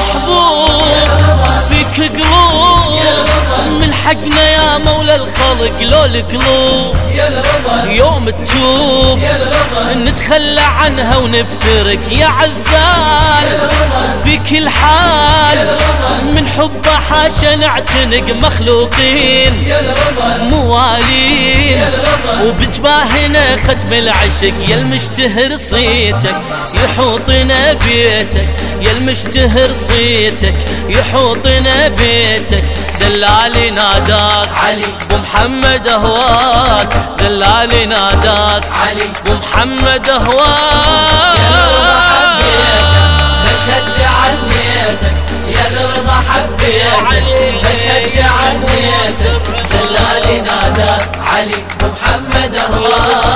محبوب فيك قلوب من حقنا يا مولى الخلق لو القلوب يوم تتوب نتخلى عنها ونفترق يا عذال في كل حال من حبه حاشا نعتنق مخلوقين موالين وبجباهنا ختم العشق يا المشتهر صيتك يحوطنا بيتك يا المشتهر صيتك يحوطنا بيتك دلالي ناداك علي ومحمد اهواك دلالي ناداك علي ومحمد اهواك بشد عنيتك يا الرضا حبيتك بشد عنيتك دلالي ناداك علي ومحمد اهواك